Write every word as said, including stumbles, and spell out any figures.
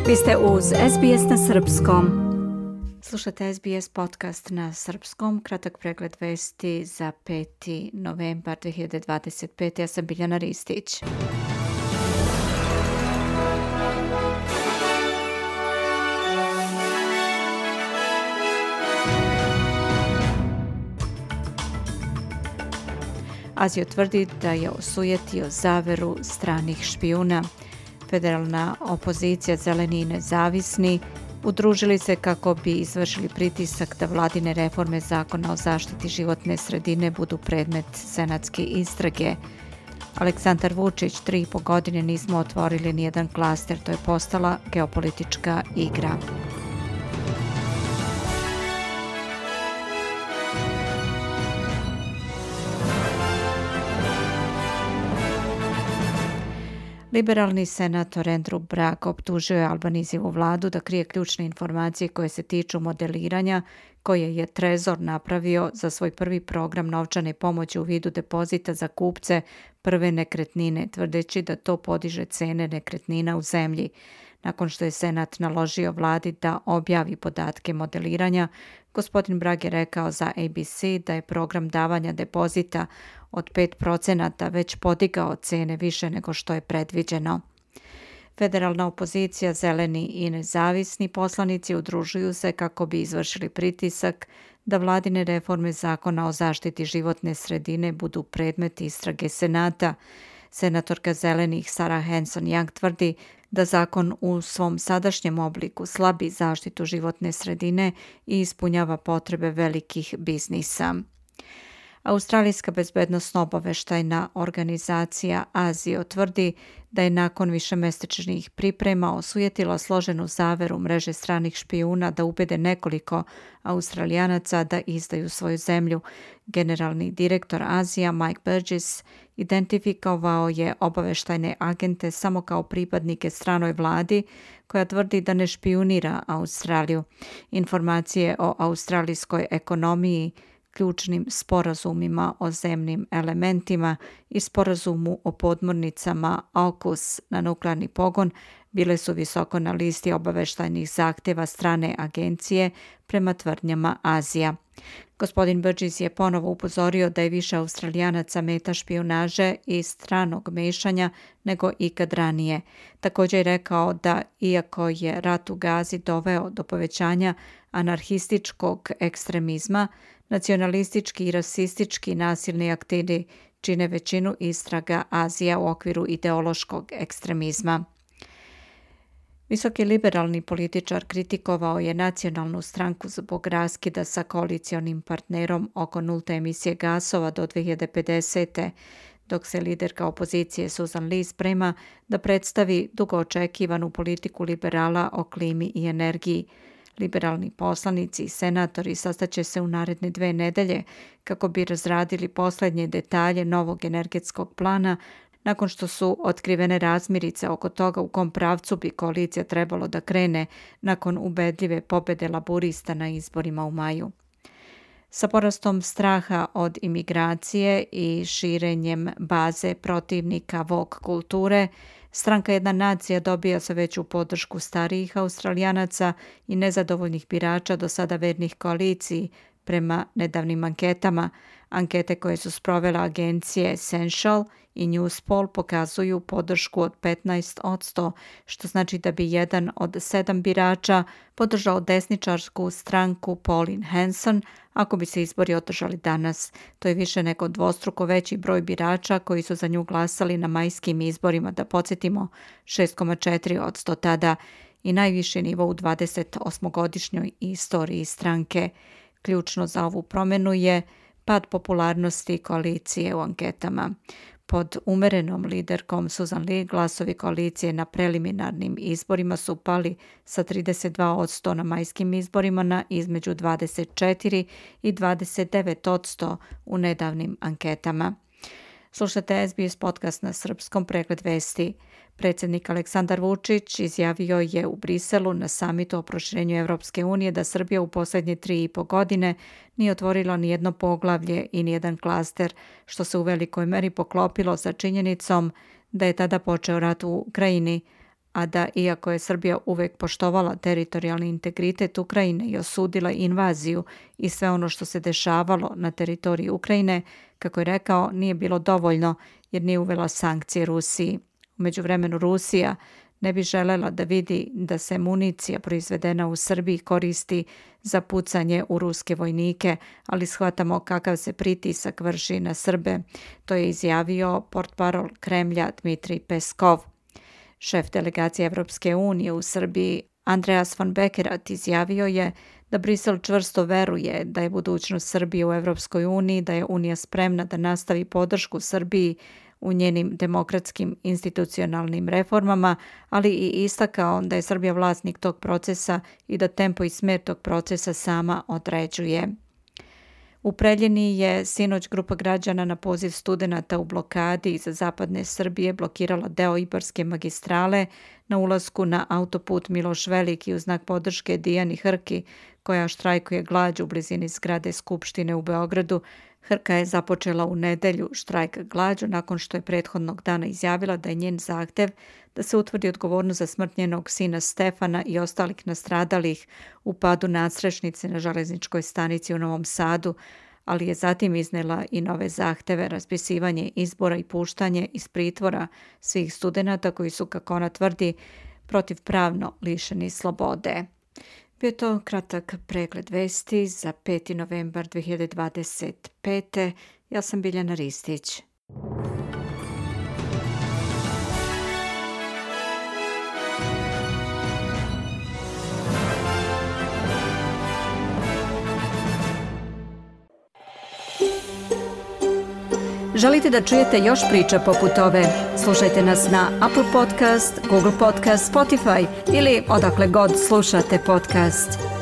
Vi ste uz S B S na srpskom. Slušate S B S podcast na srpskom, kratak pregled vesti za peti novembar dve hiljade dvadeset pete. Ja sam Biljana Ristić. Azio tvrdi da je osujetio zaveru stranih špijuna. Federalna opozicija Zeleni i nezavisni udružili se kako bi izvršili pritisak da vladine reforme Zakona o zaštiti životne sredine budu predmet senatske istrage. Aleksandar Vučić, tri i po godine nismo otvorili nijedan klaster, to je postala geopolitička igra. Liberalni senator Andrew Bragg optužio je Albanizijevu vladu da krije ključne informacije koje se tiču modeliranja koje je Trezor napravio za svoj prvi program novčane pomoći u vidu depozita za kupce prve nekretnine, tvrdeći da to podiže cene nekretnina u zemlji. Nakon što je Senat naložio vladi da objavi podatke modeliranja, gospodin Bragg je rekao za A B C da je program davanja depozita od pet procenata već podigao cene više nego što je predviđeno. Federalna opozicija, Zeleni i nezavisni poslanici udružuju se kako bi izvršili pritisak da vladine reforme Zakona o zaštiti životne sredine budu predmet istrage Senata. Senatorka Zelenih Sarah Hanson-Young tvrdi da zakon u svom sadašnjem obliku slabi zaštitu životne sredine i ispunjava potrebe velikih biznisa. Australijska bezbednosno-obaveštajna organizacija Azio tvrdi da je nakon višemesečnih priprema osujetila složenu zaveru mreže stranih špijuna da ubede nekoliko Australijanaca da izdaju svoju zemlju. Generalni direktor Azija Mike Burgess identifikovao je obaveštajne agente samo kao pripadnike stranoj vladi koja tvrdi da ne špijunira Australiju. Informacije o australijskoj ekonomiji, ključnim sporazumima o zemnim elementima i sporazumu o podmornicama AUKUS na nuklearni pogon bile su visoko na listi obaveštajnih zahtjeva strane agencije prema tvrdnjama Azija. Gospodin Burgess je ponovo upozorio da je više Australijanaca meta špijunaže i stranog mešanja nego ikad ranije. Također je rekao da iako je rat u Gazi doveo do povećanja anarhističkog ekstremizma, nacionalistički i rasistički nasilni akteri čine većinu istraga Azija u okviru ideološkog ekstremizma. Visoki liberalni političar kritikovao je nacionalnu stranku zbog raskida sa koalicionim partnerom oko nulte emisije gasova do dve hiljade pedesete. Dok se liderka opozicije Susan Lee sprema da predstavi dugo očekivanu politiku liberala o klimi i energiji. Liberalni poslanici i senatori sastaće se u naredne dve nedelje kako bi razradili posljednje detalje novog energetskog plana nakon što su otkrivene razmirice oko toga u kom pravcu bi koalicija trebalo da krene nakon ubedljive pobjede laburista na izborima u maju. Sa porastom straha od imigracije i širenjem baze protivnika woke kulture, stranka Jedna nacija dobija sve veću podršku starijih Australijanaca i nezadovoljnih birača do sada vernih koaliciji prema nedavnim anketama. Ankete koje su sprovele agencije Essential i Newspoll pokazuju podršku od petnaest posto, što znači da bi jedan od sedam birača podržao desničarsku stranku Pauline Hanson ako bi se izbori održali danas. To je više nego dvostruko veći broj birača koji su za nju glasali na majskim izborima, da podsjetimo šest zarez četiri posto tada, i najviši nivo u dvadesetosmogodišnjoj istoriji stranke. Ključno za ovu promjenu je pad popularnosti koalicije u anketama. Pod umerenom liderkom Susan Lee glasovi koalicije na preliminarnim izborima su pali sa trideset dva posto na majskim izborima na između dvadeset četiri i dvadeset devet posto u nedavnim anketama. Slušate S B S podcast na srpskom, pregled vesti. Predsjednik Aleksandar Vučić izjavio je u Briselu na samitu o proširenju Evropske unije da Srbija u posljednje tri i po godine nije otvorila nijedno poglavlje i nijedan klaster, što se u velikoj meri poklopilo sa činjenicom da je tada počeo rat u Ukrajini, a da iako je Srbija uvek poštovala teritorijalni integritet Ukrajine i osudila invaziju i sve ono što se dešavalo na teritoriji Ukrajine, kako je rekao, nije bilo dovoljno jer nije uvela sankcije Rusiji. U međuvremenu Rusija ne bi želela da vidi da se municija proizvedena u Srbiji koristi za pucanje u ruske vojnike, ali shvatamo kakav se pritisak vrši na Srbe. To je izjavio portparol Kremlja Dmitrij Peskov. Šef delegacije Evropske unije u Srbiji Andreas von Bekerat izjavio je da Brisel čvrsto veruje da je budućnost Srbije u Evropskoj uniji, da je Unija spremna da nastavi podršku Srbiji u njenim demokratskim institucionalnim reformama, ali i istakao da je Srbija vlasnik tog procesa i da tempo i smer tog procesa sama određuje. U Preljini je sinoć grupa građana na poziv studenata u blokadi iz zapadne Srbije blokirala deo Ibarske magistrale na ulasku na autoput Miloš Veliki u znak podrške Dijani Hrki, koja štrajkuje glađu u blizini zgrade Skupštine u Beogradu. Hrka je započela u nedelju štrajk glađu nakon što je prethodnog dana izjavila da je njen zahtev da se utvrdi odgovornost za smrt njenog sina Stefana i ostalih nastradalih u padu nadstrešnice na železničkoj stanici u Novom Sadu, ali je zatim iznela i nove zahteve, raspisivanje izbora i puštanje iz pritvora svih studenata koji su, kako ona tvrdi, protivpravno lišeni slobode. Bio je to kratak pregled vesti za peti novembar dve hiljade dvadeset pete. Ja sam Biljana Ristić. Želite da čujete još priča poput ove? Slušajte nas na Apple Podcast, Google Podcast, Spotify ili odakle god slušate podcast.